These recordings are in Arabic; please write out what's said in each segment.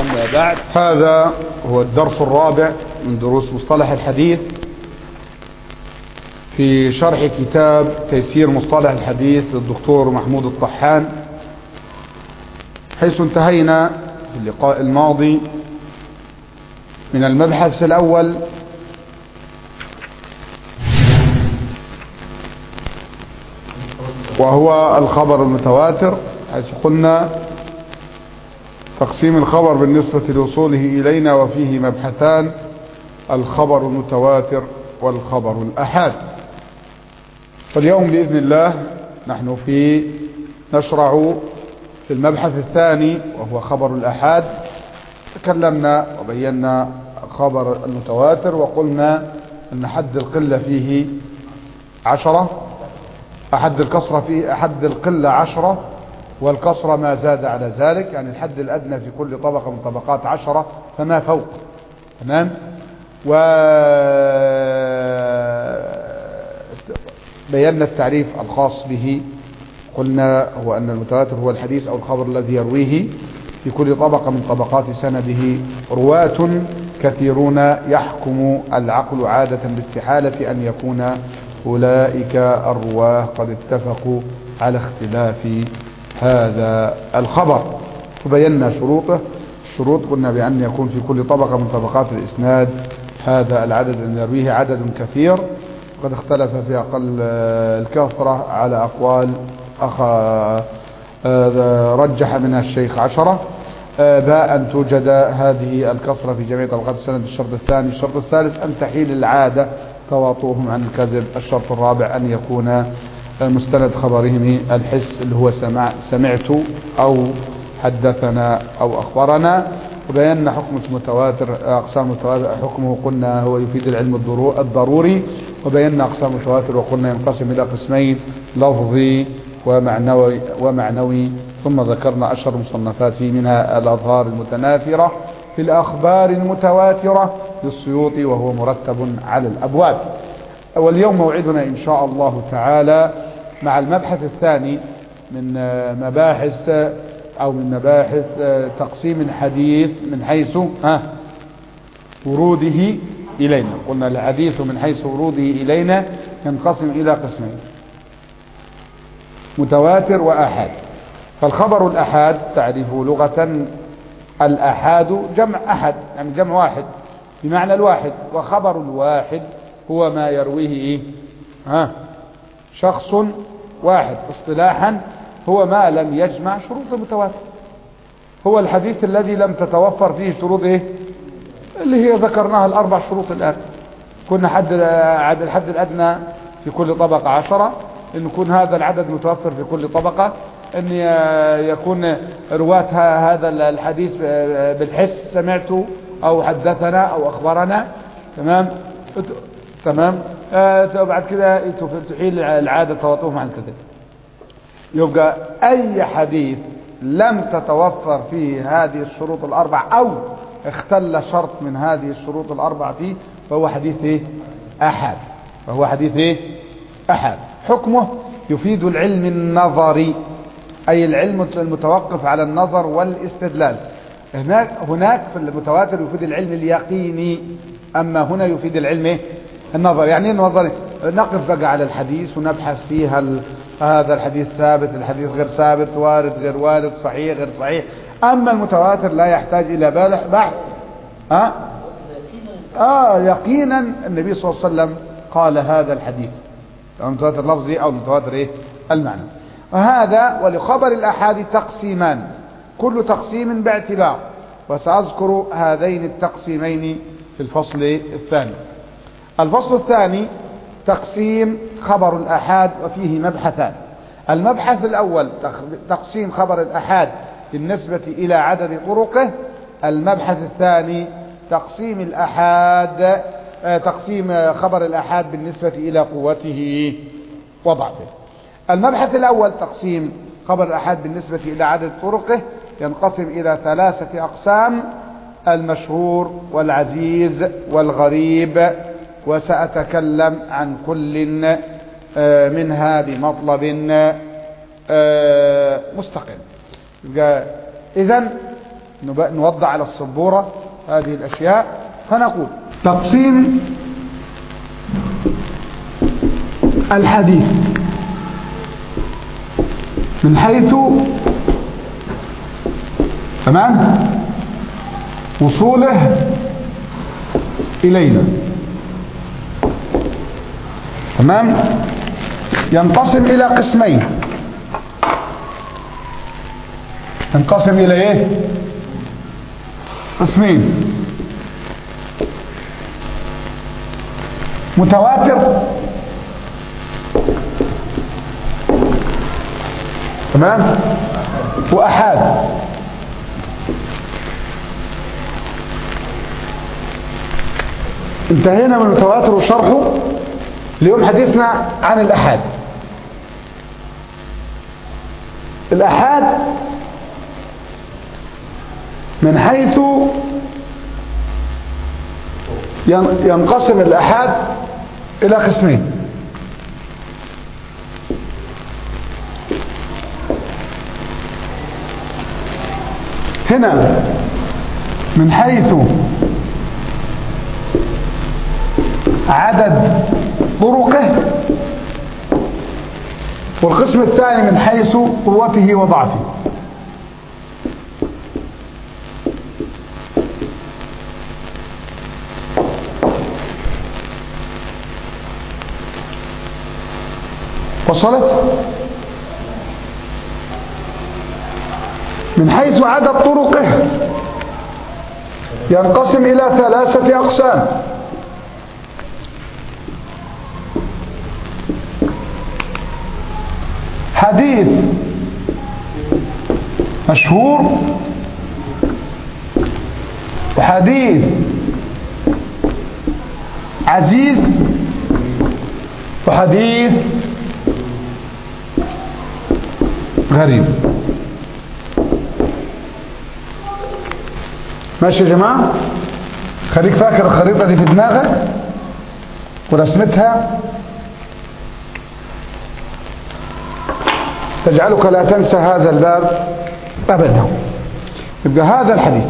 أما بعد، هذا هو الدرس الرابع من دروس مصطلح الحديث في شرح كتاب تيسير مصطلح الحديث للدكتور محمود الطحان، حيث انتهينا في اللقاء الماضي من المبحث الأول وهو الخبر المتواتر، حيث قلنا تقسيم الخبر بالنسبة لوصوله إلينا وفيه مبحثان: الخبر المتواتر والخبر الأحاد. فاليوم بإذن الله نحن نشرع في المبحث الثاني وهو خبر الأحاد. تكلمنا وبينا خبر المتواتر وقلنا أن حد القلة فيه 10، أحد الكسرة فيه أحد القلة 10، والكسرة ما زاد على ذلك، يعني الحد الأدنى في كل طبقة من طبقات 10 فما فوق. تمام. وبينا التعريف الخاص به، قلنا هو أن المتواتر هو الحديث أو الخبر الذي يرويه في كل طبقة من طبقات سنده رواة كثيرون يحكم العقل عادة باستحالة أن يكون أولئك الرواه قد اتفقوا على اختلاف هذا الخبر. وبينا شروطه. الشروط قلنا بأن يكون في كل طبقة من طبقات الإسناد هذا العدد أن يرويه عدد كثير، قد اختلف في أقل الكثرة على أقوال رجح منها الشيخ 10. باء أن توجد هذه الكثرة في جميع طبقات السند. الشرط الثاني. الشرط الثالث أن تحيل العادة تواطؤهم عن الكذب. الشرط الرابع أن يكون مستند خبرهم الحس اللي هو سمعت أو حدثنا أو أخبرنا. وبينا حكم المتواتر، أقسام المتواتر. حكمه قلنا هو يفيد العلم الضروري. وبينا أقسام المتواتر وقلنا ينقسم إلى قسمين: لفظي ومعنوي. ثم ذكرنا أشهر مصنفات فيه، منها الأظهار المتناثرة في الأخبار المتواترة للسيوطي، وهو مرتب على الأبواب. واليوم موعدنا إن شاء الله تعالى مع المبحث الثاني من مباحث تقسيم الحديث من حيث وروده إلينا. قلنا الحديث من حيث وروده إلينا ينقسم إلى قسمين: متواتر وآحاد. فالخبر الأحاد تعرفه لغة: الأحاد جمع أحد، يعني جمع واحد بمعنى الواحد. وخبر الواحد هو ما يرويه شخص واحد. اصطلاحا هو ما لم يجمع شروط المتواتر، هو الحديث الذي لم تتوفر فيه شروط اللي هي ذكرناها الأربع شروط الآن. كنا الحد الأدنى في كل طبقة 10، أن يكون هذا العدد متوفر في كل طبقة، أن يكون رواة هذا الحديث بالحس سمعت أو حدثنا أو أخبرنا. تمام. بعد كده تحيل العادة تواطؤهم عن الكذب. يبقى أي حديث لم تتوفر فيه هذه الشروط الأربع أو اختل شرط من هذه الشروط الأربع فيه فهو حديث أحاد. أحاد. حكمه يفيد العلم النظري، أي العلم المتوقف على النظر والاستدلال. هناك في المتواتر يفيد العلم اليقيني، أما هنا يفيد العلم النظر. يعني النظر نقف بقى على الحديث ونبحث فيها هذا الحديث ثابت، الحديث غير ثابت، وارد غير وارد، صحيح غير صحيح. أما المتواتر لا يحتاج إلى بحث. يقينا النبي صلى الله عليه وسلم قال هذا الحديث، المتواتر لفظي أو المتواتر المعنى. وهذا ولخبر الأحاد تقسيمان، كل تقسيم باعتبار، وسأذكر هذين التقسيمين في الفصل الثاني. الفصل الثاني تقسيم خبر الأحاد، وفيه مبحثان. المبحث الأول تقسيم خبر الأحاد بالنسبة إلى عدد طرقه. المبحث الثاني تقسيم خبر الأحاد بالنسبة إلى قوته وضعفه. المبحث الأول تقسيم خبر الأحاد بالنسبة إلى عدد طرقه، ينقسم إلى 3 أقسام: المشهور والعزيز والغريب. وسأتكلم عن كل منها بمطلب مستقل. إذن نوضع على السبورة هذه الأشياء. فنقول تقسيم الحديث من حيث تمام وصوله إلينا، تمام، ينقسم إلى قسمين. ينقسم إلى إيه؟ قسمين: متواتر، تمام، وأحاد. انتهينا من المتواتر وشرحه. اليوم حديثنا عن الأحاد. الأحاد من حيث ينقسم الأحاد إلى قسمين: هنا من حيث عدد طرقه، والقسم الثاني من حيث قوته وضعفه. وصلت؟ من حيث عدد طرقه ينقسم إلى 3 أقسام: حديث مشهور، وحديث عزيز، وحديث غريب. ماشي يا جماعة؟ خليك فاكر الخريطة دي في دماغك ورسمتها تجعلك لا تنسى هذا الباب أبدا. يبقى هذا الحديث.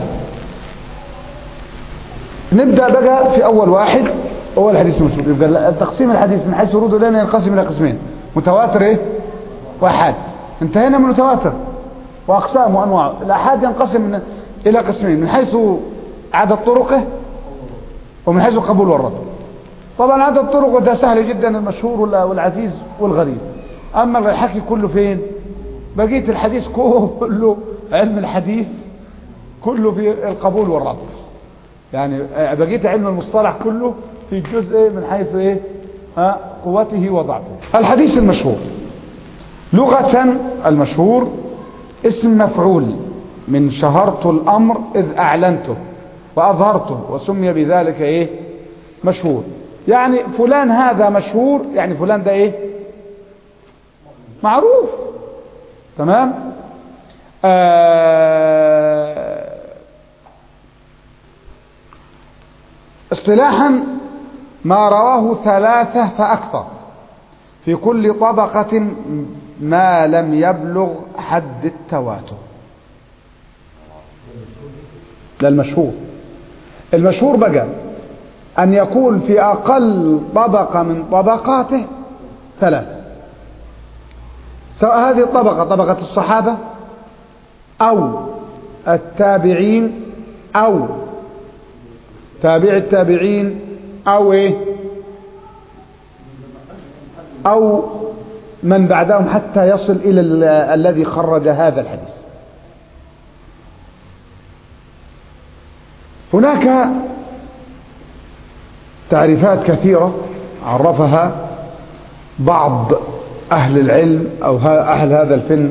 نبدأ بقى في أول واحد، أول حديث مشهور. يبقى تقسيم الحديث من حيث وروده لنا ينقسم إلى قسمين: متواتر إيه؟ وأحاد. انتهينا من المتواتر وأقسام وأنواع. الأحاد ينقسم إلى قسمين: من حيث عدد طرقه، ومن حيث القبول والرد. طبعا عدد طرقه ده سهل جدا، المشهور والعزيز والغريب. أما الحكي كله فين؟ بقية الحديث كله، علم الحديث كله في القبول والرد. يعني بقية علم المصطلح كله في جزء من حيث إيه؟ قوته وضعفه. الحديث المشهور لغة: المشهور اسم مفعول من شهرت الأمر إذ أعلنته وأظهرته، وسمي بذلك إيه؟ مشهور. يعني فلان هذا مشهور، يعني فلان ده إيه؟ معروف. تمام. اصطلاحا: ما رواه 3 فأكثر في كل طبقة ما لم يبلغ حد التواتر. ده المشهور. المشهور بقى أن يكون في أقل طبقة من طبقاته 3، سواء هذه الطبقة طبقة الصحابة أو التابعين أو تابع التابعين أو إيه أو من بعدهم، حتى يصل إلى الذي خرج هذا الحديث. هناك تعريفات كثيرة عرفها بعض أهل العلم أو أهل هذا الفن،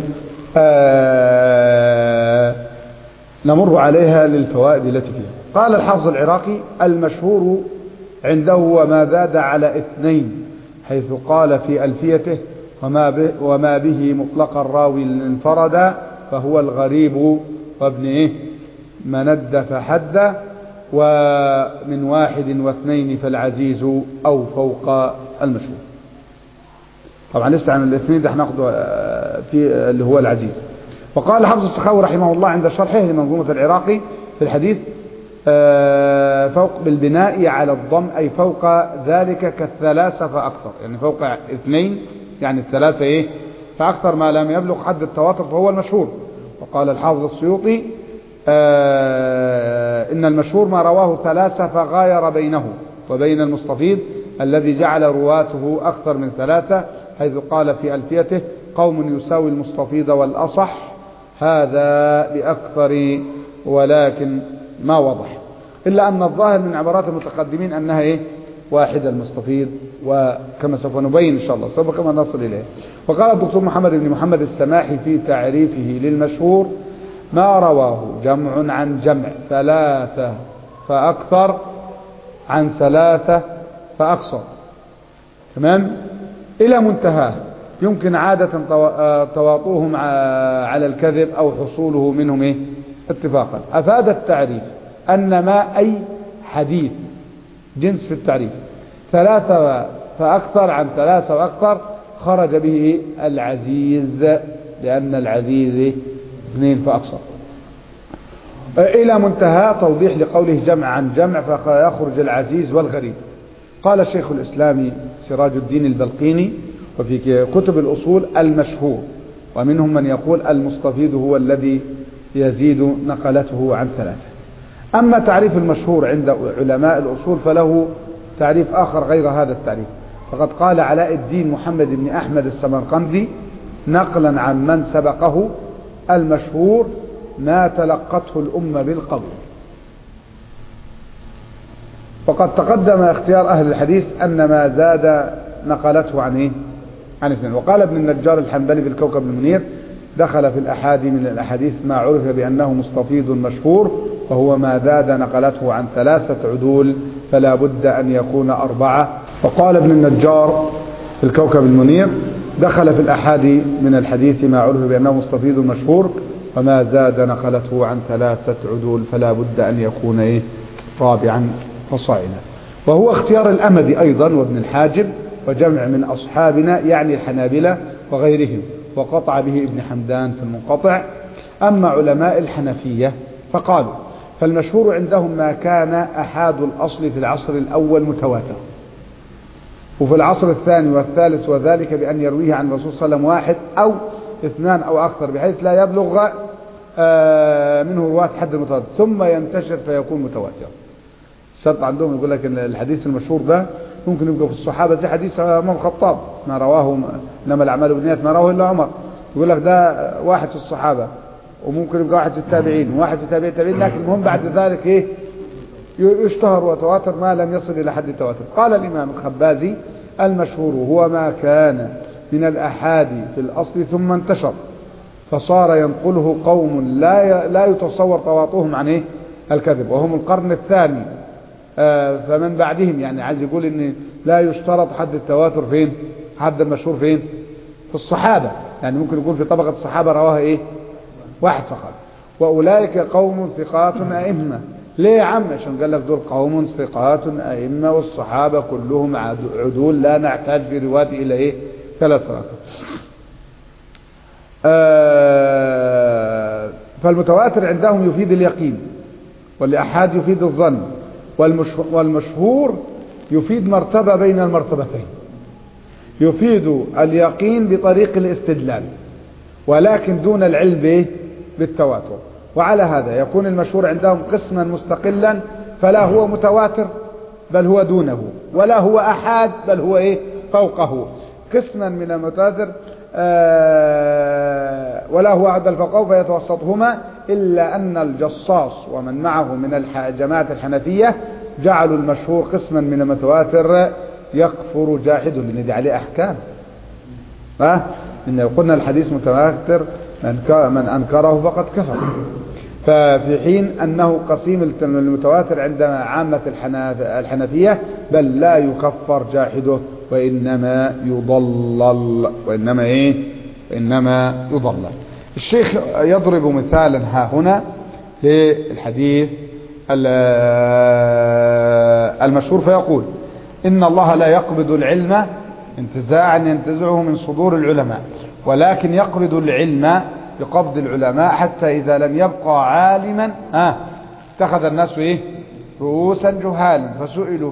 نمر عليها للفوائد التي فيها. قال الحافظ العراقي: المشهور عنده وما زاد على 2، حيث قال في ألفيته: وما به مطلق الراوي انفرد، فهو الغريب وابن إيه مند فحد، ومن 1 و2 فالعزيز أو فوق المشهور. طبعا لسه عن الاثنين ده هناخده في اللي هو العزيز. وقال حافظ السخاوي رحمه الله عند شرحه لمنظومة العراقي في الحديث فوق بالبناء على الضم أي فوق ذلك كالثلاثة فأكثر، يعني فوق 2 يعني الثلاثة إيه فأكثر ما لم يبلغ حد التواتر فهو المشهور. وقال الحافظ السيوطي إن المشهور ما رواه 3 فغاير بينه وبين المستفيض الذي جعل رواته أكثر من 3، حيث قال في ألفيته قوم يساوي المستفيض والأصح هذا بأكثر، ولكن ما وضح، إلا أن الظاهر من عبارات المتقدمين أنها إيه واحد المستفيض، وكما سوف نبين إن شاء الله سوف كما نصل إليه. وقال الدكتور محمد بن محمد السماحي في تعريفه للمشهور ما رواه جمع عن جمع 3 فأكثر عن 3 فأقصر، تمام، إلى منتهاه يمكن عادة تواطؤهم على الكذب أو حصوله منهم إيه اتفاقا. أفاد التعريف أن ما أي حديث جنس في التعريف 3 فأكثر عن 3 وأكثر خرج به العزيز، لأن العزيز 2 فأكثر، إلى منتهى توضيح لقوله جمع عن جمع فيخرج العزيز والغريب. قال الشيخ الإسلامي سراج الدين البلقيني وفي كتب الأصول المشهور، ومنهم من يقول المستفيض هو الذي يزيد نقلته عن 3. أما تعريف المشهور عند علماء الأصول فله تعريف آخر غير هذا التعريف، فقد قال علاء الدين محمد بن أحمد السمرقندي نقلا عن من سبقه المشهور ما تلقته الأمة بالقبول. وقد تقدم اختيار أهل الحديث أن ما زاد نقلته عن إيه؟ عن 2. وقال ابن النجار الحنبلي في الكوكب المنير دخل في الأحادي من الأحاديث ما عرف بأنه مستفيض مشهور، وهو ما زاد نقلته عن 3 عدول فلا بد أن يكون 4. وقال ابن النجار في الكوكب المنير دخل في الأحادي من الحديث ما عرف بأنه مستفيض مشهور وما زاد نقلته عن 3 عدول فلا بد أن يكون إيه 4 فصاعدا. وهو اختيار الأمدي أيضا وابن الحاجب وجمع من أصحابنا يعني الحنابلة وغيرهم، وقطع به ابن حمدان في المنقطع. أما علماء الحنفية فقالوا فالمشهور عندهم ما كان أحاد الأصل في العصر الأول متواتر، وفي العصر الثاني والثالث، وذلك بأن يرويه عن الرسول صلى الله عليه وسلم 1 أو 2 أو أكثر بحيث لا يبلغ منه رواة حد المتواتر ثم ينتشر فيكون متواتر. الشرط عندهم يقول لك الحديث المشهور ده ممكن يبقى في الصحابة زي حديث عمر الخطاب ما رواه إنما الأعمال بالنيات ما رواه إلا عمر، يقول لك ده واحد في الصحابة، وممكن يبقى واحد في التابعين وواحد في التابعين، لكن المهم بعد ذلك إيه يشتهر وتواتر ما لم يصل إلى حد التواتر. قال الإمام الخبازي المشهور هو ما كان من الأحادي في الأصل ثم انتشر فصار ينقله قوم لا يتصور تواطؤهم عن إيه الكذب، وهم القرن الثاني فمن بعدهم، يعني عايز يقول ان لا يشترط حد التواتر فين، حد المشهور فين في الصحابة، يعني ممكن يكون في طبقة الصحابة رواها ايه 1 فقط. واولئك قوم ثقات ائمة. ليه يا عم؟ عشان قال لك دول قوم ثقات ائمة والصحابة كلهم عدول لا نحتاج في روايته الى ايه 3 فالمتواتر عندهم يفيد اليقين، والأحاد يفيد الظن، والمشهور يفيد مرتبة بين المرتبتين، يفيد اليقين بطريق الاستدلال ولكن دون العلم بالتواتر. وعلى هذا يكون المشهور عندهم قسما مستقلا، فلا هو متواتر بل هو دونه، ولا هو أحاد بل هو إيه فوقه، قسما من المتواتر ولا هو عدل فوقه فيتوسطهما، إلا أن الجصاص ومن معه من جماعة الحنفية جعلوا المشهور قسما من المتواتر يكفر جاحده، لأن دي عليه أحكام. إن قلنا الحديث متواتر من أنكره فقد كفر، ففي حين أنه قسيم المتواتر عند عامة الحنفية بل لا يكفر جاحده وإنما يضلل، وإنما يضلل. الشيخ يضرب مثالا ها هنا للحديث المشهور فيقول إن الله لا يقبض العلم انتزاعا ينتزعه من صدور العلماء، ولكن يقبض العلم بقبض العلماء حتى إذا لم يبقى عالما اتخذ الناس رؤوسا جهالا فسئلوا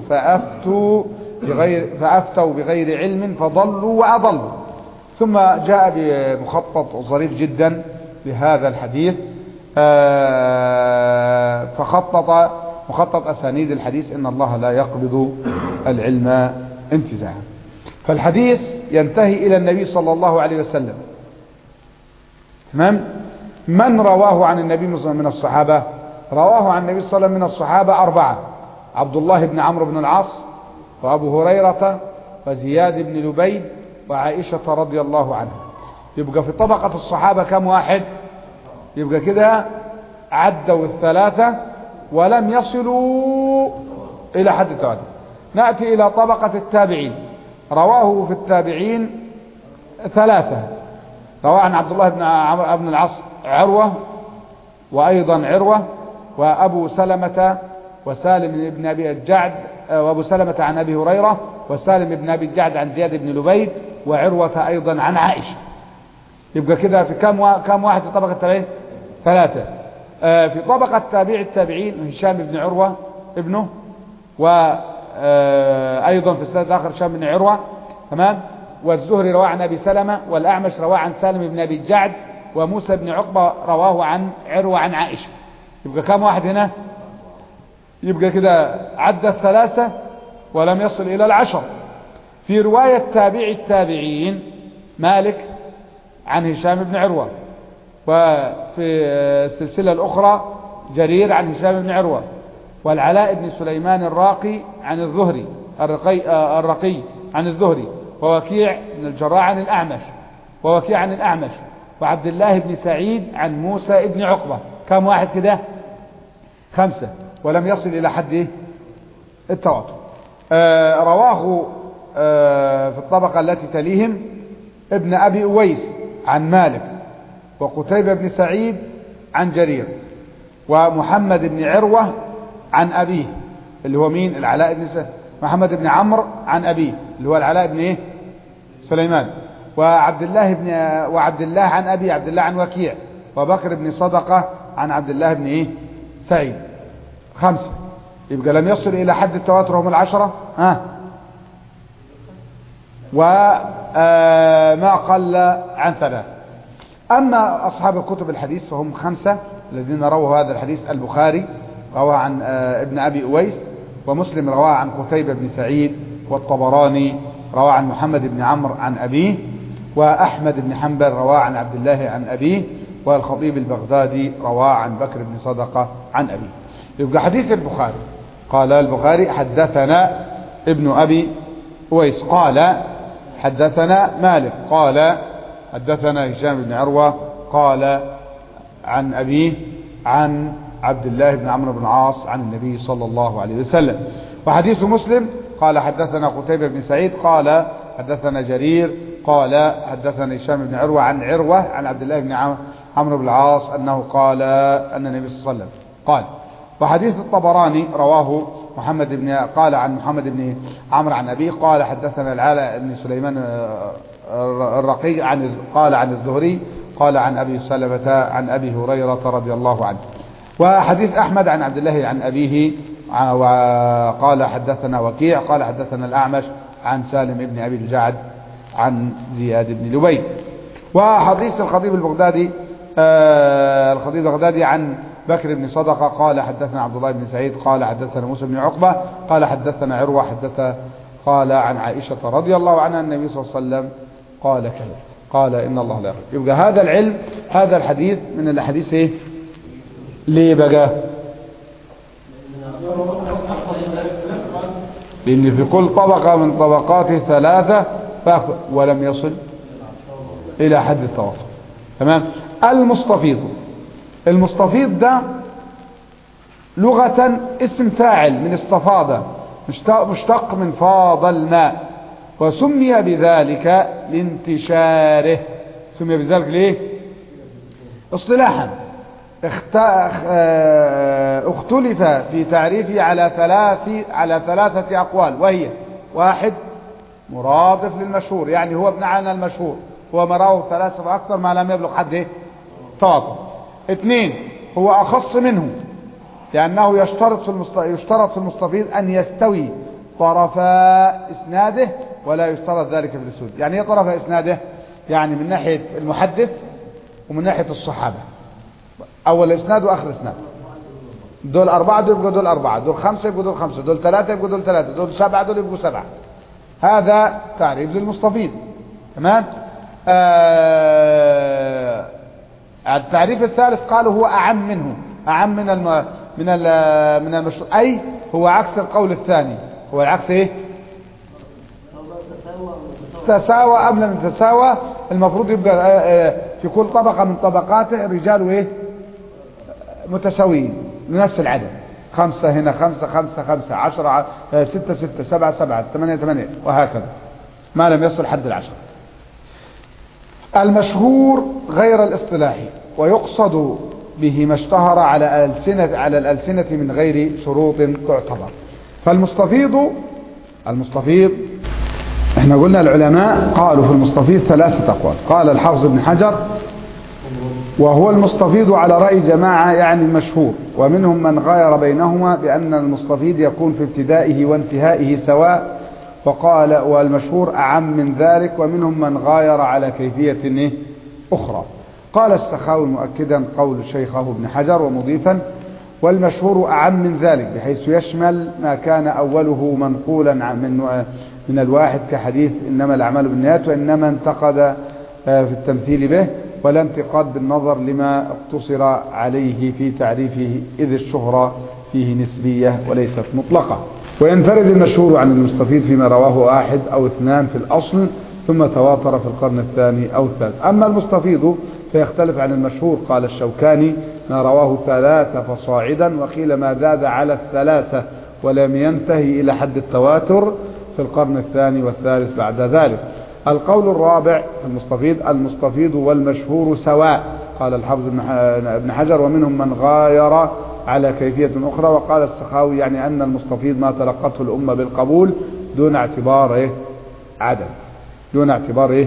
فأفتوا بغير علم فضلوا وأضلوا. ثم جاء بمخطط ظريف جدا لهذا الحديث، مخطط أسانيد الحديث: إن الله لا يقبض العلم انتزاعا. فالحديث ينتهي إلى النبي صلى الله عليه وسلم. من رواه عن النبي من الصحابة؟ رواه عن النبي صلى الله عليه وسلم من الصحابة 4: عبد الله بن عمرو بن العاص، وأبو هريرة، وزياد بن لبيد، وعائشة رضي الله عنها. يبقى في طبقة الصحابة كم واحد؟ يبقى كده عدوا 3 ولم يصلوا إلى حد التواتر. نأتي إلى طبقة التابعين. رواه في التابعين 3: رواه عن عبد الله بن عمرو بن العاص عروة، وأيضا عروة، وأبو سلمة وسالم بن أبي الجعد، وأبو سلمة عن أبي هريرة، وسالم بن أبي الجعد عن زياد بن لبيد، وعروة أيضا عن عائشة. يبقى كده في كم واحد في طبقة التابعين؟ 3. في طبقة تابع التابعين هشام بن عروة ابنه، وأيضا في السنة الآخر هشام بن عروة، تمام. والزهري رواه عن أبي سلمة، والأعمش رواه عن سالم بن أبي الجعد، وموسى بن عقبة رواه عن عروة عن عائشة. يبقى كم واحد هنا؟ يبقى كده عدى 3 ولم يصل إلى 10. في رواية تابع التابعين مالك عن هشام بن عروة، وفي السلسلة الأخرى جرير عن هشام بن عروة، والعلاء بن سليمان الراقي عن الزهري الرقي عن الزهري، ووكيع بن الجراح عن الأعمش، وعبد الله بن سعيد عن موسى بن عقبة. كم واحد كده؟ 5 ولم يصل إلى حد التواتر. رواه في الطبقة التي تليهم ابن أبي أويس عن مالك، وقتيبة بن سعيد عن جرير، ومحمد بن عروة عن أبيه اللي هو مين؟ العلاء بن محمد بن عمرو عن أبيه اللي هو العلاء بن سليمان، وعبد الله عن أبي عبد الله عن وكيع، وبكر بن صدقة عن عبد الله بن سعيد. 5. يبقى لم يصل إلى حد التواتر هم 10 وما قل عن 3. أما أصحاب كتب الحديث فهم 5 الذين رووا هذا الحديث: البخاري رواه عن ابن أبي أويس، ومسلم رواه عن قتيبة بن سعيد، والطبراني رواه عن محمد بن عمرو عن أبيه، وأحمد بن حنبل رواه عن عبد الله عن أبيه، والخطيب البغدادي رواه عن بكر بن صدقة عن أبيه. يبقى حديث البخاري: قال البخاري حدثنا ابن أبي أويس قال حدثنا مالك قال حدثنا هشام بن عروة قال عن أبيه عن عبد الله بن عمرو بن العاص عن النبي صلى الله عليه وسلم. وحديث مسلم: قال حدثنا قتيبة بن سعيد قال حدثنا جرير قال حدثنا هشام بن عروة عن عبد الله بن عمرو بن العاص أنه قال أن النبي صلى الله عليه وسلم قال. وحديث الطبراني رواه قال عن محمد بن عمرو عن أبيه قال حدثنا العلاء بن سليمان الرقي قال عن الزهري قال عن أبي سلمة عن أبي هريرة رضي الله عنه. وحديث أحمد عن عبد الله عن أبيه وقال حدثنا وكيع قال حدثنا الأعمش عن سالم بن أبي الجعد عن زياد بن لبيد. وحديث الخطيب البغدادي عن بكر بن صدقة قال حدثنا عبد الله بن سعيد قال حدثنا موسى بن عقبة قال حدثنا عروة قال عن عائشة رضي الله عنها النبي صلى الله عليه وسلم قال كذا قال إن الله لا يغفر. يبقى هذا العلم هذا الحديث من الحديث ايه؟ ليه بقى؟ لأن في كل طبقة من طبقاته 3 ولم يصل إلى حد التوافق. تمام. المستفيض ده لغة اسم فاعل من استفاضة مشتق من فاض الماء، وسمي بذلك لانتشاره. سمي بذلك ليه؟ اصطلاحا اختلف في تعريفه على 3 أقوال، وهي: 1 مرادف للمشهور، يعني هو بمعنى المشهور، هو ما راه 3 فأكثر ما لم يبلغ حد تواتر. 2 هو أخص منه لأنه يشترط في المستفيض أن يستوي طرفا إسناده ولا يشترط ذلك في الأسود. يعني ايه طرف إسناده؟ يعني من ناحية المحدث ومن ناحية الصحابة، أول إسناد وآخر إسناد. دول 4 دول يبقوا دول 4، دول 5 يبقوا دول 5، دول 3 يبقوا دول 3، دول 7 دول يبقوا 7. هذا تعريف للمستفيض. تمام. التعريف الثالث قالوا هو أعم منه، أعم من المشروع، أي هو عكس القول الثاني. هو العكس ايه؟ تساوى أم لم تساوى. المفروض يبقى في كل طبقة من طبقاته رجال ايه متساويين لنفس العدد. 5 هنا 5 5 5 10 6 6 7 7 8 8 وهكذا ما لم يصل حد 10. المشهور غير الاصطلاحي ويقصد به ما اشتهر على الألسنة من غير شروط تعتبر. فالمستفيض احنا قلنا العلماء قالوا في المستفيض 3 أقوال. قال الحافظ ابن حجر وهو المستفيض على رأي جماعة يعني المشهور، ومنهم من غاير بينهما بأن المستفيض يكون في ابتدائه وانتهائه سواء، وقال والمشهور أعم من ذلك، ومنهم من غاير على كيفية أخرى. قال السخاوي مؤكدا قول شيخه ابن حجر ومضيفا والمشهور أعم من ذلك بحيث يشمل ما كان أوله منقولا من الواحد كحديث إنما الأعمال بالنيات، وإنما انتقد في التمثيل به، ولا انتقاد بالنظر لما اقتصر عليه في تعريفه إذ الشهرة فيه نسبية وليست مطلقة. وينفرد المشهور عن المستفيض فيما رواه 1 أو 2 في الأصل ثم تواتر في القرن الثاني أو الثالث. أما المستفيض فيختلف عن المشهور. قال الشوكاني ما رواه 3 فصاعدا، وقيل ما زاد على 3 ولم ينتهي إلى حد التواتر في القرن الثاني والثالث بعد ذلك. القول الرابع المستفيض والمشهور سواء. قال الحافظ ابن حجر ومنهم من غاير على كيفية أخرى. وقال السخاوي يعني أن المستفيض ما تلقته الأمة بالقبول دون اعتبار عدد، دون اعتبار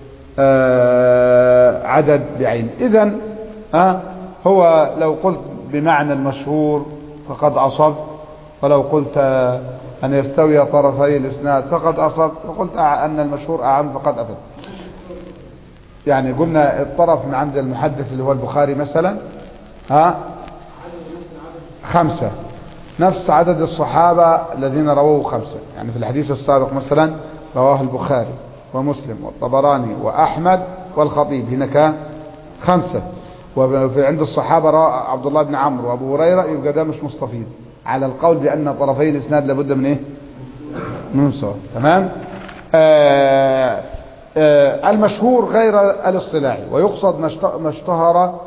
عدد بعين. إذن هو لو قلت بمعنى المشهور فقد أصب، ولو قلت أن يستوي طرفي الإسناد فقد أصب، وقلت أن المشهور أعم فقد أفد. يعني قلنا الطرف من عند المحدث اللي هو البخاري مثلا 5 نفس عدد الصحابة الذين رووه 5. يعني في الحديث السابق مثلا رواه البخاري ومسلم والطبراني وأحمد والخطيب، هناك 5. وعند الصحابة عبد الله بن عمرو وأبو هريرة، يبقى ده مش مستفيض على القول بأن طرفي الإسناد لابد من من سواء. تمام. المشهور غير الاصطلاحي ويقصد ما اشتهر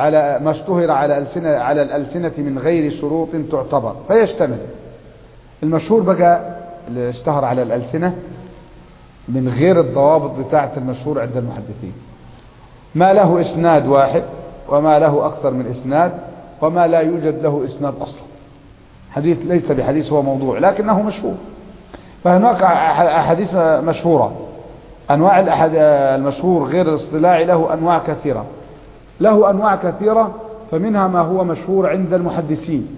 على الألسنة من غير شروط تعتبر، فيشتمل المشهور بقى اللي اشتهر على الألسنة من غير الضوابط بتاعة المشهور عند المحدثين، ما له إسناد واحد وما له أكثر من إسناد وما لا يوجد له إسناد أصلا. حديث ليس بحديث، هو موضوع لكنه مشهور. فهناك أحاديث مشهورة. أنواع المشهور غير الاصطلاحي له أنواع كثيرة، فمنها ما هو مشهور عند المحدثين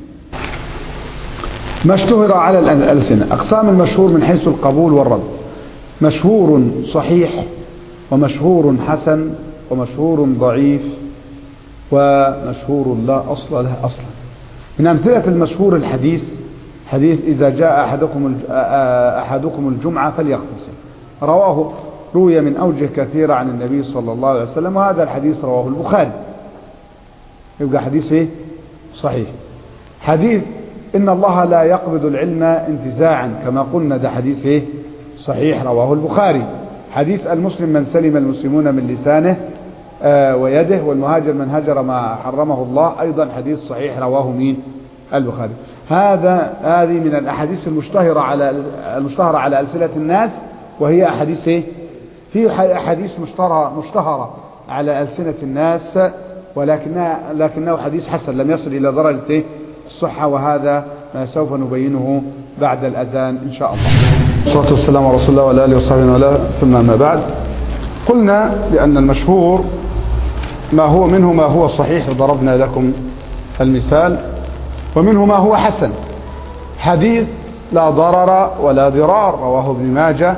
ما اشتهر على الألسنة. أقسام المشهور من حيث القبول والرد: مشهور صحيح، ومشهور حسن، ومشهور ضعيف، ومشهور لا أصل له أصلا. من أمثلة المشهور الحديث حديث إذا جاء أحدكم الجمعة فليغتسل، روي من أوجه كثيرة عن النبي صلى الله عليه وسلم، وهذا الحديث رواه البخاري، يبقى حديث صحيح. حديث إن الله لا يقبض العلم انتزاعا كما قلنا، ده حديث صحيح رواه البخاري. حديث المسلم من سلم المسلمون من لسانه ويده، والمهاجر من هجر ما حرمه الله، أيضا حديث صحيح رواه البخاري. هذه من الأحاديث المشتهرة على ألسنة الناس، وهي أحاديث في أحاديث مشتهرة على ألسنة الناس لكنه حديث حسن لم يصل إلى درجة الصحة، وهذا ما سوف نبينه بعد الأذان إن شاء الله. والصلاة والسلام على رسول الله وعلى آله وصحبه وسلم، ثم ما بعد. قلنا بأن المشهور منه ما هو صحيح وضربنا لكم المثال، ومنه ما هو حسن. حديث لا ضرر ولا ضرار رواه ابن ماجه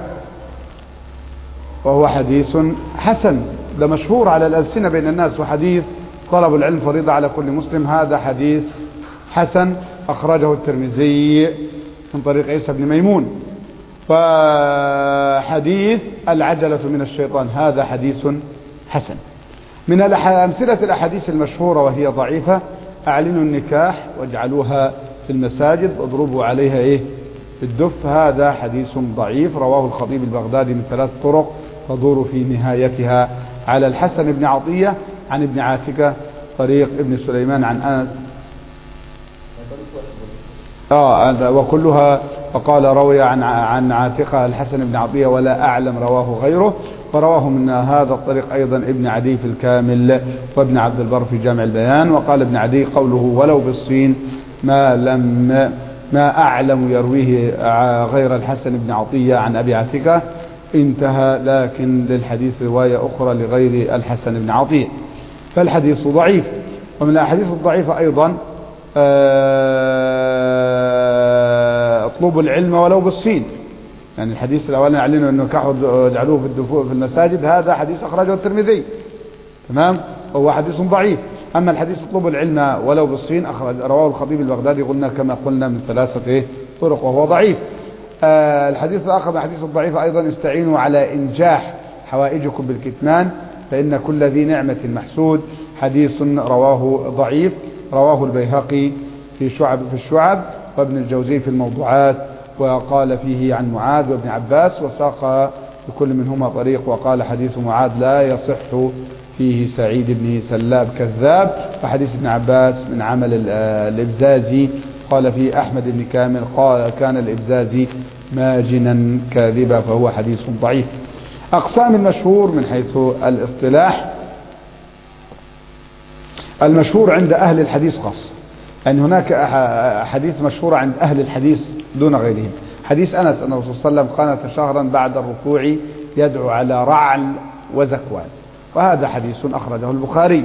وهو حديث حسن، ده مشهور على الألسنة بين الناس. وحديث طلب العلم فريضة على كل مسلم، هذا حديث حسن أخرجه الترمذي من طريق عيسى بن ميمون. وحديث العجلة من الشيطان هذا حديث حسن. من أمثلة الأحاديث المشهورة وهي ضعيفة: أعلنوا النكاح واجعلوها في المساجد واضربوا عليها بالدف، هذا حديث ضعيف رواه الخطيب البغدادي من 3 طرق تدور في نهايتها على الحسن بن عطية عن ابن عاتكة طريق ابن سليمان عن أنس وكلها. فقال روي عن عاتقة الحسن بن عطية ولا أعلم رواه غيره. ورواه من هذا الطريق أيضا ابن عدي في الكامل وابن عبد البر في جامع البيان. وقال ابن عدي قوله ولو بالصين ما أعلم يرويه غير الحسن بن عطية عن أبي عاتقة انتهى، لكن للحديث رواية أخرى لغير الحسن بن عطية، فالحديث ضعيف. ومن الأحاديث الضعيفة أيضا اطلبوا العلم ولو بالصين، يعني الحديث الأولاني أعلنوا أنه نكحوا واجعلوه في الدفوع في المساجد، هذا حديث أخرجه الترمذي، تمام، وهو حديث ضعيف. أما الحديث اطلبوا العلم ولو بالصين رواه الخطيب البغدادي قلنا كما قلنا من 3 طرق وهو ضعيف. الحديث الآخر من الحديث الضعيفة أيضا: استعينوا على إنجاح حوائجكم بالكتمان فإن كل ذي نعمة محسود، حديث رواه ضعيف، رواه البيهقي في الشعب وابن الجوزي في الموضوعات، وقال فيه عن معاذ وابن عباس، وساق لكل منهما طريق، وقال حديث معاذ لا يصح فيه سعيد بن سلاب كذاب، وحديث ابن عباس من عمل الإبزازي، قال فيه أحمد بن كامل قال كان الإبزازي ماجنا كاذبا، فهو حديث ضعيف. أقسام المشهور من حيث الاصطلاح: المشهور عند أهل الحديث خاص، يعني هناك حديث مشهورة عند أهل الحديث دون غيرهم. حديث أنس أن الرسول صلى الله عليه وسلم قنت شهرا بعد الركوع يدعو على رعل وزكوان، وهذا حديث أخرجه البخاري.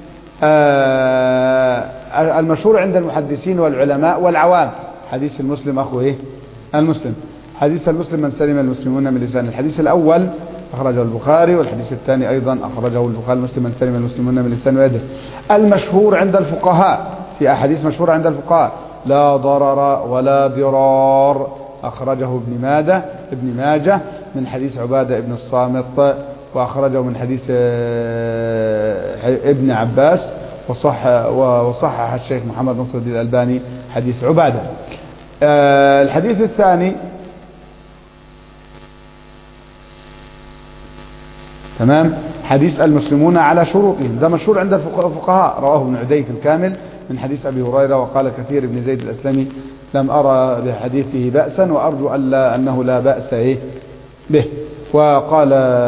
المشهور عند المحدثين والعلماء والعوام حديث المسلم أخوه المسلم، حديث المسلم من سلم المسلمون من لسانه. الحديث الأول أخرجه البخاري، والحديث الثاني أيضا أخرجه البخاري مسلم من سلم المسلمون من لسانه ويده. المشهور عند الفقهاء، في أحاديث مشهورة عند الفقهاء: لا ضرر ولا ضرار، أخرجه ابن ماجه من حديث عبادة ابن الصامت، وأخرجه من حديث ابن عباس، وصحح الشيخ محمد نصر الدين الألباني حديث عبادة. الحديث الثاني تمام حديث المسلمون على شروطهم، ده مشهور عند الفقهاء، رواه ابن عدي في الكامل من حديث أبي هريرة. وقال كثير بن زيد الأسلمي لم أرى بحديثه بأسا وأرجو أنه لا بأس به. وقال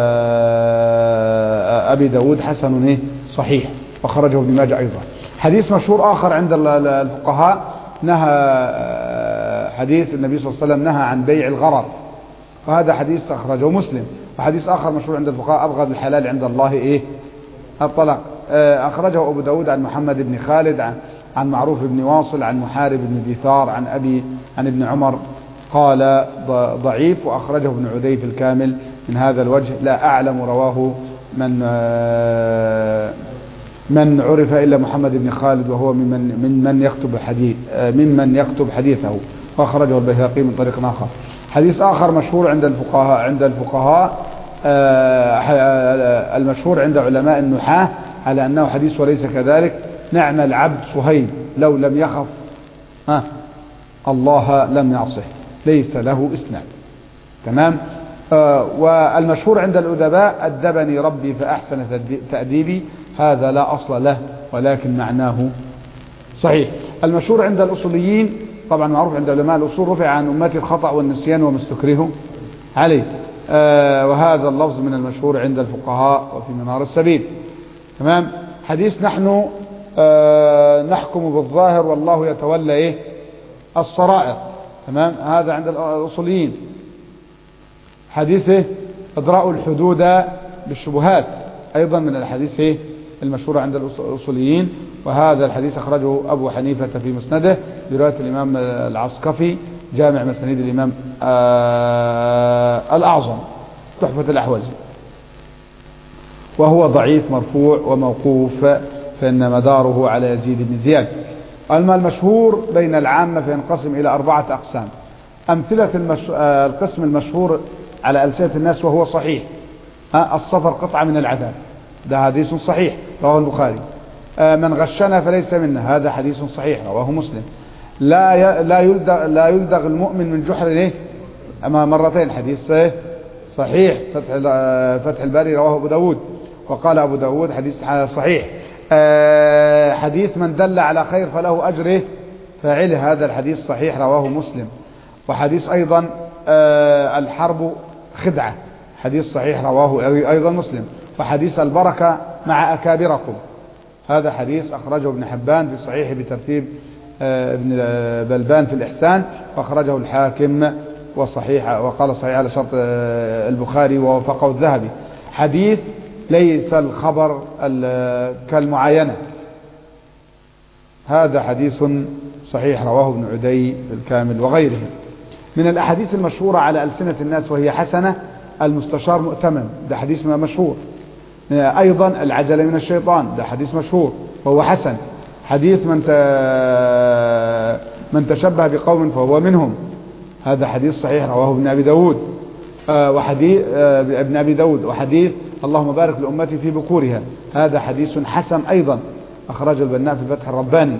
أبي داود حسن صحيح، وخرجه ابن ماجه أيضا. حديث مشهور آخر عند الفقهاء حديث النبي صلى الله عليه وسلم نهى عن بيع الغرر، وهذا حديث أخرجه مسلم. وحديث آخر مشهور عند الفقهاء: أبغض الحلال عند الله الطلاق، أخرجه أبو داود عن محمد بن خالد عن معروف بن واصل عن محارب بن دثار عن ابن عمر قال ضعيف، وأخرجه ابن عدي في الكامل من هذا الوجه. لا أعلم رواه من عرف إلا محمد بن خالد، وهو ممن يكتب حديثه، وأخرجه البيهقي من طريق آخر. حديث آخر مشهور عند الفقهاء المشهور عند علماء النحاة على أنه حديث وليس كذلك: نعم العبد صهيب لو لم يخف الله لم يعصه، ليس له إسناد، تمام. والمشهور عند الأدباء: أدبني ربي فأحسن تأديبي، هذا لا أصل له ولكن معناه صحيح. المشهور عند الأصوليين، طبعا معروف عند علماء الأصول: رفع عن أمتي الخطأ والنسيان وما استكرهوا عليه، وهذا اللفظ من المشهور عند الفقهاء وفي منار السبيل، تمام. حديث نحن نحكم بالظاهر والله يتولى السرائر، تمام، هذا عند الأصوليين. حديث إدراء الحدود بالشبهات أيضا من الحديث المشهورة عند الأصوليين. وهذا الحديث أخرجه أبو حنيفة في مسنده برواية الإمام العسقفي جامع مسانيد الإمام الأعظم تحفة الأحوزي، وهو ضعيف مرفوع وموقوف، فإن مداره على يزيد بن زياد. أما المشهور بين العامة فينقسم إلى 4 أقسام. أمثلة القسم المشهور على ألسنة الناس وهو صحيح: السفر قطعة من العذاب، ده حديث صحيح رواه البخاري. من غشنا فليس منا، هذا حديث صحيح رواه مسلم. لا يلدغ المؤمن من جحر ليه أما مرتين، حديث صحيح فتح الباري رواه أبو داود، وقال أبو داود حديث صحيح. حديث من دل على خير فله أجره فاعله، هذا الحديث صحيح رواه مسلم. وحديث أيضا الحرب خدعة، حديث صحيح رواه أيضا مسلم. وحديث البركة مع أكابركم، هذا حديث أخرجه ابن حبان في صحيح بترتيب ابن بلبان في الإحسان، وأخرجه الحاكم وصحيح وقال صحيح على شرط البخاري ووافقه الذهبي. حديث ليس الخبر كالمعاينة، هذا حديث صحيح رواه ابن عدي في الكامل وغيره. من الأحاديث المشهورة على ألسنة الناس وهي حسنة: المستشار مؤتمن، ده حديث مشهور. أيضا العجلة من الشيطان، ده حديث مشهور وهو حسن. حديث من تشبه بقوم فهو منهم، هذا حديث صحيح رواه ابن أبي داود ابن أبي داود. وحديث اللهم بارك لأمتي في بكورها، هذا حديث حسن أيضا أخرجه البناء في فتح الرباني.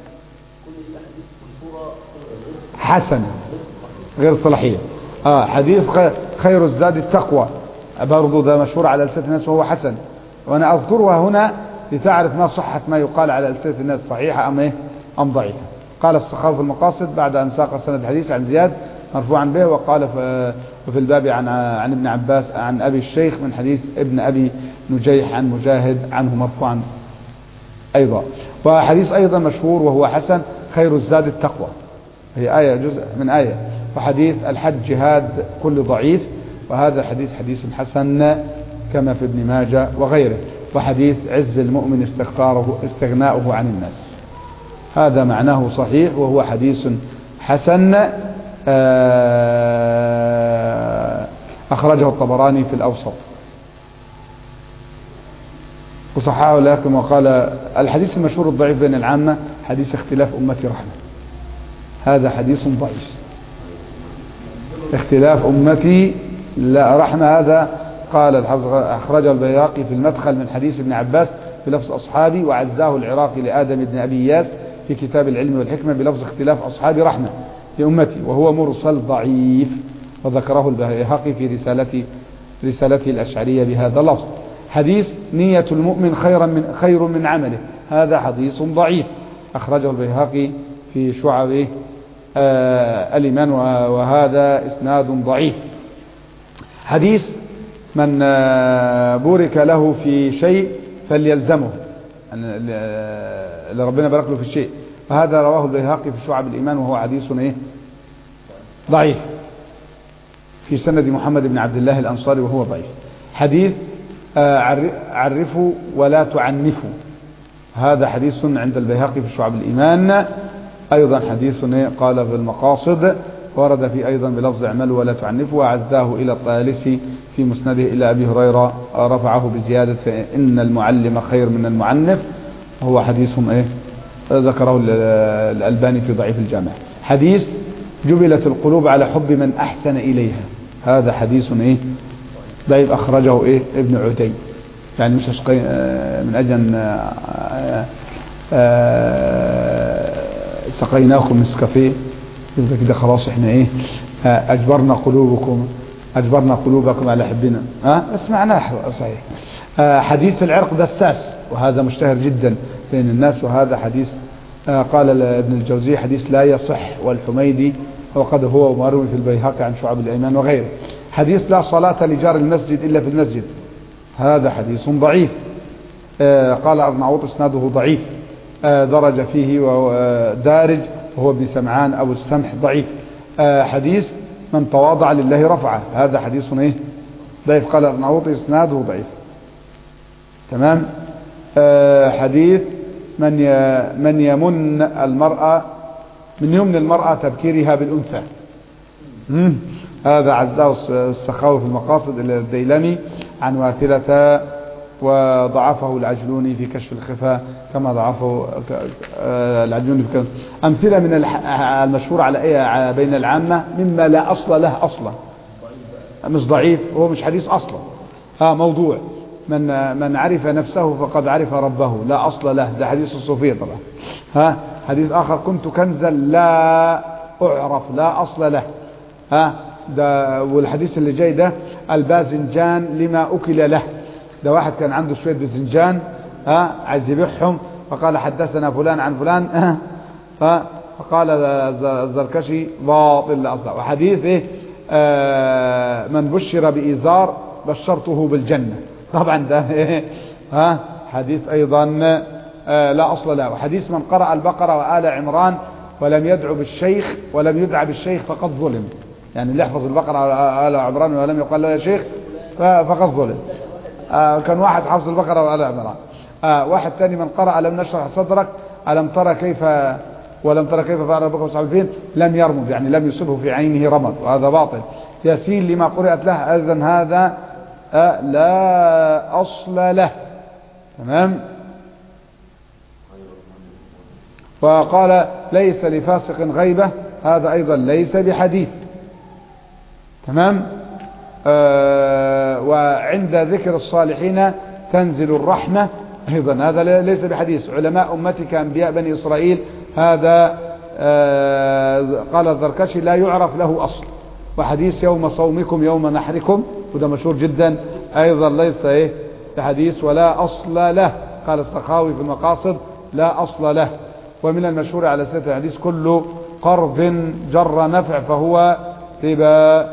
حسن غير صلاحية. حديث خير الزاد التقوى، برضو ده مشهور على ألسنة الناس وهو حسن. وأنا أذكرها هنا لتعرف ما صحة ما يقال على ألسنة الناس، صحيحة أم ضعيفة. قال السخاوي في المقاصد بعد أن ساق سند الحديث عن زياد مرفوعا به، وقال في الباب عن ابن عباس عن أبي الشيخ من حديث ابن أبي نجيح عن مجاهد عنه مرفوعا أيضا. وحديث أيضا مشهور وهو حسن: خير الزاد التقوى، هي آية جزء من آية. وحديث الحج جهاد كل ضعيف، وهذا حديث حسن كما في ابن ماجه وغيره. وحديث عز المؤمن استغناؤه عن الناس، هذا معناه صحيح وهو حديث حسن أخرجه الطبراني في الأوسط وصححه لكن. وقال الحديث المشهور الضعيف بين العامة حديث اختلاف أمتي رحمة، هذا حديث ضعيف. اختلاف أمتي لا رحمة، هذا قال الحافظ أخرجه البيهقي في المدخل من حديث ابن عباس بلفظ أصحابي، وعزاه العراقي لآدم بن أبي إياس في كتاب العلم والحكمة بلفظ اختلاف أصحابي رحمة لأمتي، وهو مرسل ضعيف، وذكره البيهقي في رسالته الأشعرية بهذا اللفظ. حديث نية المؤمن خير من عمله، هذا حديث ضعيف، أخرجه البيهقي في شعب الإيمان، وهذا إسناد ضعيف. حديث من بورك له في شيء فليلزمه، اللي ربنا بارك له في الشيء، وهذا رواه البيهقي في شعب الإيمان، وهو حديث ضعيف في سند محمد بن عبد الله الأنصاري وهو ضعيف. حديث عرفوا ولا تعنفوا، هذا حديث عند البيهقي في شعب الإيمان أيضا، حديث قال في المقاصد، ورد في أيضا بلفظ اعملوا ولا تعنفوا، وعزاه إلى الطالسي في مسنده إلى أبي هريرة رفعه بزيادة فإن المعلم خير من المعنف، وهو حديث ذكره الألباني في ضعيف الجامع. حديث جبلت القلوب على حب من أحسن إليها، هذا حديث ضعيف، أخرجه ابن عدي، يعني مش من أجل سقيناكم نسكافيه يبقى كده خلاص احنا أجبرنا قلوبكم على حبنا، بس معناه صحيح. حديث العرق دساس، وهذا مشتهر جدا بين الناس، وهذا حديث قال ابن الجوزي حديث لا يصح، والحميدي وقد هو مروي في البيهقي عن شعب الإيمان وغيره. حديث لا صلاة لجار المسجد إلا في المسجد، هذا حديث ضعيف، قال أرناؤوط اسناده ضعيف، درج فيه دارج وهو ابن سمعان أبو السمح ضعيف. حديث من تواضع لله رفعه، هذا حديث ضعيف، قال أرناؤوط اسناده ضعيف. تمام. حديث من يمن المرأة من يمن المرأة تبكيرها بالأنثى. هذا عزاه السخاوي في المقاصد إلى الديلمي عن واثلة، وضعفه العجلوني في كشف الخفاء كما ضعفه العجلوني في كشف. أمثلة من المشهور على بين العامة مما لا أصل له أصلا، مش ضعيف، هو مش حديث أصلا، موضوع. من عرف نفسه فقد عرف ربه، لا أصل له، ده حديث الصوفية طبعا. حديث آخر كنت كنزا لا أعرف، لا أصل له. ده والحديث اللي جاي ده الباذنجان لما أكل له، ده واحد كان عنده شوية باذنجان عايز يبيعهم، فقال حدثنا فلان عن فلان فقال الزركشي باطل لا أصل. وحديث من بشر بإيزار بشرته بالجنة، طبعا ده حديث أيضا لا أصل له. وحديث من قرأ البقرة وآل عمران ولم يدعو بالشيخ ولم يدعى بالشيخ فقد ظلم، يعني اللي يحفظ البقرة وآل عمران ولم يقال له يا شيخ فقد ظلم. كان واحد حفظ البقرة وآل عمران. واحد ثاني من قرأ لم نشرح صدرك ألم ترى كيف ولم ترى كيف فعل ربك وأصحاب الفيل لم يرمد، يعني لم يصبه في عينه رمد، وهذا باطل. ياسين لما قرأت له، إذن هذا لا أصل له. تمام. وقال ليس لفاسق غيبة، هذا أيضا ليس بحديث. تمام. وعند ذكر الصالحين تنزل الرحمة، أيضا هذا ليس بحديث. علماء أمتك أنبياء بني إسرائيل، هذا قال الزركشي لا يعرف له أصل. وحديث يوم صومكم يوم نحركم، وده مشهور جدا، أيضا ليس بحديث ولا أصل له. قال السخاوي في المقاصد لا أصل له. ومن المشهور على سيرة الحديث كل قرض جر نفع فهو ربا.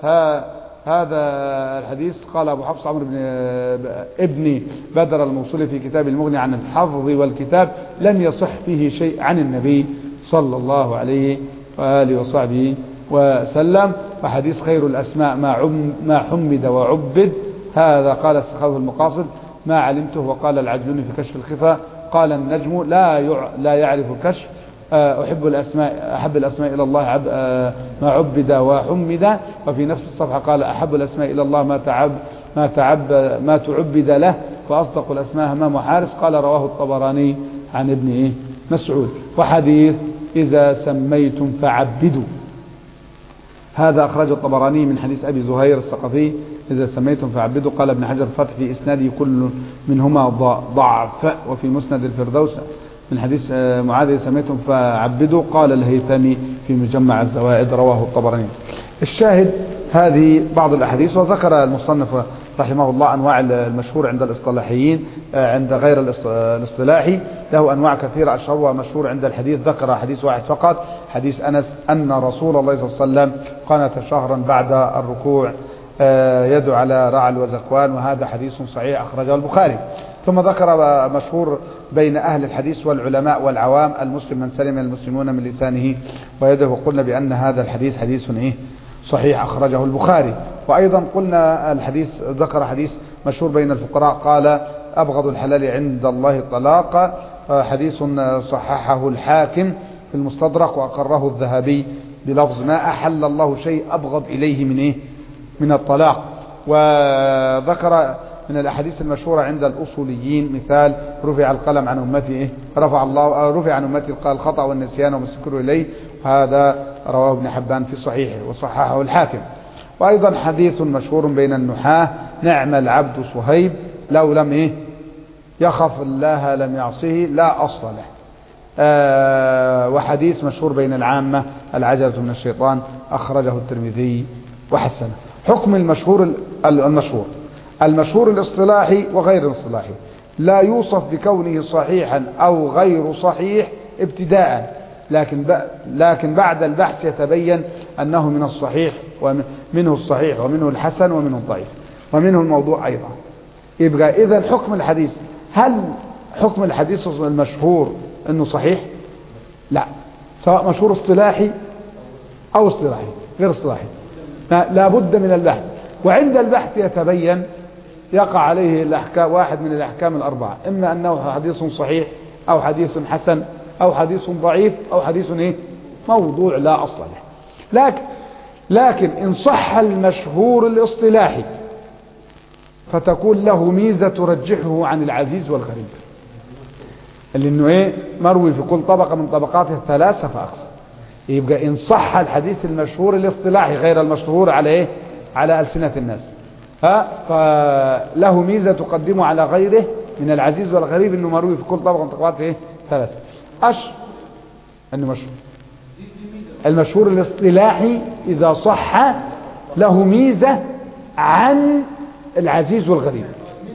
هذا الحديث قال أبو حفص عمرو ابن بدر الموصلي في كتاب المغني عن الحفظ والكتاب لم يصح فيه شيء عن النبي صلى الله عليه وآله وصحبه وسلم. وحديث خير الأسماء ما حمد وعبد، هذا قال السخاوي في المقاصد ما علمته. وقال العجلوني في كشف الخفاء قال النجم لا يعرف الكشف، أحب الأسماء إلى الله ما عبد وحمد. وفي نفس الصفحة قال أحب الأسماء إلى الله ما تعبد له، وأصدق الأسماء همام وحارس. قال رواه الطبراني عن ابن مسعود. وحديث إذا سميتم فعبدوا، هذا أخرج الطبراني من حديث أبي زهير الثقفي إذا سميتم فعبدوا. قال ابن حجر الفتح في إسناده كل منهما ضعف. وفي مسند الفردوس من حديث معاذ سميتم فعبدوا. قال الهيثمي في مجمع الزوائد رواه الطبراني. الشاهد هذه بعض الأحاديث. وذكر المصنف رحمه الله أنواع المشهور عند الإصطلاحيين، عند غير الاصطلاحي له أنواع كثيرة. أشهرها مشهور عند الحديث، ذكر حديث واحد فقط، حديث أنس أن رسول الله صلى الله عليه وسلم قنت شهرا بعد الركوع يدعو على رعل وزكوان، وهذا حديث صحيح أخرجه البخاري. ثم ذكر مشهور بين أهل الحديث والعلماء والعوام المسلم من سلم المسلمون من لسانه ويده، وقلنا بأن هذا الحديث حديث صحيح أخرجه البخاري. وأيضا قلنا الحديث ذكر حديث مشهور بين الفقراء قال أبغض الحلال عند الله الطلاق، حديث صححه الحاكم في المستدرك وأقره الذهبي بلفظ ما أحل الله شيء أبغض إليه من الطلاق. وذكر من الأحاديث المشهورة عند الأصوليين مثال رفع القلم عن أمتي رفع عن أمتي الخطأ والنسيان وما استكروا إليه، هذا رواه ابن حبان في صحيحه وصححه الحاكم. وأيضا حديث مشهور بين النحاة نعم العبد صهيب لو لم يخف الله لم يعصيه لا أصل له. وحديث مشهور بين العامة العجلة من الشيطان أخرجه الترمذي وحسنه. حكم المشهور الاصطلاحي وغير الاصطلاحي لا يوصف بكونه صحيحا أو غير صحيح ابتداء، لكن بعد البحث يتبين أنه من الصحيح ومنه الصحيح ومنه الحسن ومنه الضعيف ومنه الموضوع أيضا. يبقى إذن حكم الحديث، هل حكم الحديث المشهور أنه صحيح؟ لا، سواء مشهور اصطلاحي أو اصطلاحي غير اصطلاحي لا بد من البحث. وعند البحث يتبين يقع عليه الأحكام واحد من الأحكام الأربعة، إما أنه حديث صحيح أو حديث حسن أو حديث ضعيف أو حديث موضوع لا أصل له. لكن إن صح المشهور الاصطلاحي فتكون له ميزة ترجحه عن العزيز والغريب، اللي إنه مروي في كل طبقة من طبقاته 3 فأكثر. يبقى إن صح الحديث المشهور الاصطلاحي غير المشهور على على ألسنة الناس، فله ميزة تقدمه على غيره من العزيز والغريب، إنه مروي في كل طبقة من طبقاته 3. إنه مشهور. المشهور الاصطلاحي إذا صح له ميزة عن العزيز والغريب.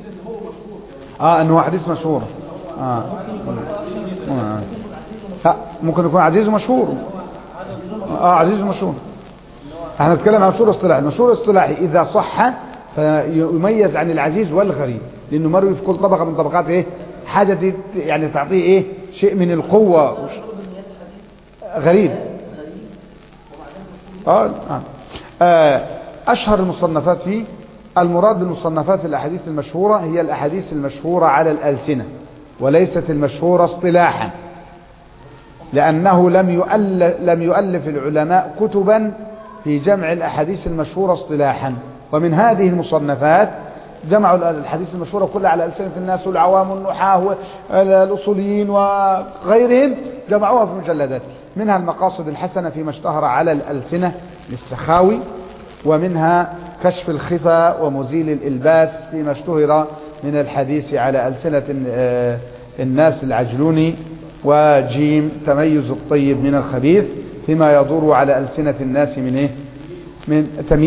إنه حديث مشهور. ممكن يكون عزيز ومشهور. عزيز ومشهور. احنا نتكلم عن مشهور اصطلاحي. المشهور الاصطلاحي إذا صح فيميز عن العزيز والغريب، لأنه مروي في كل طبقة من طبقات حاجة يعني تعطيه شيء من القوة. غريب. أشهر المصنفات فيه، المراد بالمصنفات الأحاديث المشهورة هي الأحاديث المشهورة على الألسنة وليست المشهورة اصطلاحا، لأنه لم يؤلف العلماء كتبا في جمع الأحاديث المشهورة اصطلاحا. ومن هذه المصنفات جمعوا الحديث المشهورة كلها على ألسنة الناس، والعوام والنحاة والأصوليين وغيرهم جمعوها في مجلدات. منها المقاصد الحسنة فيما اشتهر على الألسنة للسخاوي، ومنها كشف الخفا ومزيل الإلباس فيما اشتهر من الحديث على ألسنة الناس العجلوني، وجيم تميز الطيب من الخبيث فيما يدور على ألسنة الناس من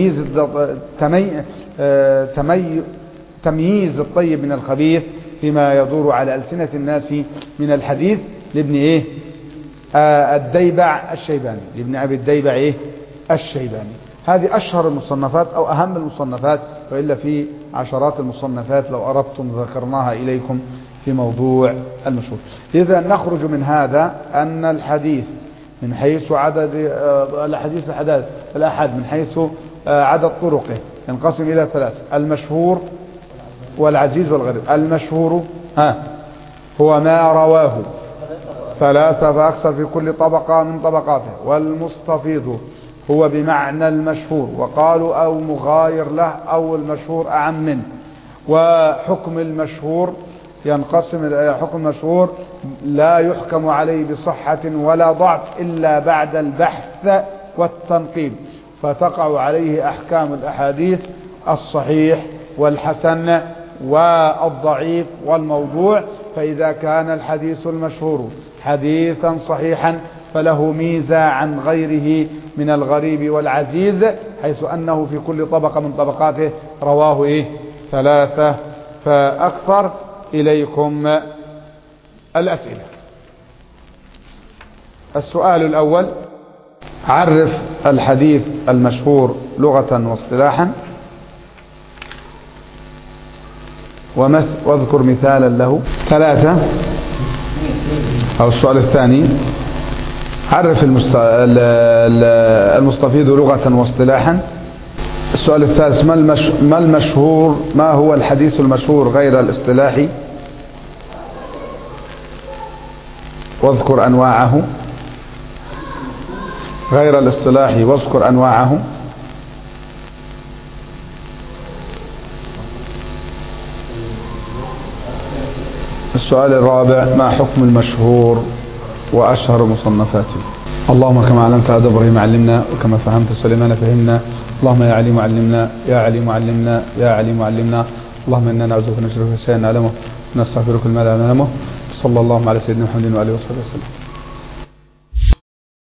تمييز الطيب من الخبيث فيما يدور على ألسنة الناس من الحديث لابن الديبع الشيباني، لابن أبي الديبع الشيباني. هذه أشهر المصنفات أو أهم المصنفات، وإلا في عشرات المصنفات لو أردتم ذكرناها إليكم في موضوع المشهور. إذا نخرج من هذا أن الحديث من حيث عدد الحديث الأحد من حيث عدد طرقه ينقسم إلى 3: المشهور والعزيز والغريب. المشهور هو ما رواه 3 فأكثر في كل طبقة من طبقاته. والمستفيض هو بمعنى المشهور، وقالوا أو مغاير له أو المشهور أعم منه. وحكم المشهور ينقسم. حكم المشهور لا يحكم عليه بصحة ولا ضعف إلا بعد البحث والتنقيب، فتقع عليه أحكام الأحاديث الصحيح والحسن والضعيف والموضوع. فإذا كان الحديث المشهور حديثا صحيحا فله ميزة عن غيره من الغريب والعزيز، حيث أنه في كل طبقة من طبقاته رواه 3 فأكثر. إليكم الأسئلة. السؤال الأول: عرف الحديث المشهور لغة واصطلاحا، واذكر مثالا له. 3. أو السؤال الثاني: عرف المستفيض لغة واصطلاحا. السؤال الثالث: ما المشهور، ما هو الحديث المشهور غير الاصطلاحي، واذكر أنواعه. غير الاصطلاحي واذكر أنواعه. السؤال الرابع: ما حكم المشهور وأشهر مصنفاته. اللهم كما علمت آل إبراهيم علمنا، وكما فهمت سليمان فهمنا. اللهم يا عليم علمنا، يا عليم علمنا، يا عليم علمنا. اللهم إنا نعوذ بك من شر ما لا نعلمه، ونستغفرك لما لا نعلمه. صلى الله على سيدنا محمد وآله وصحبه وسلم.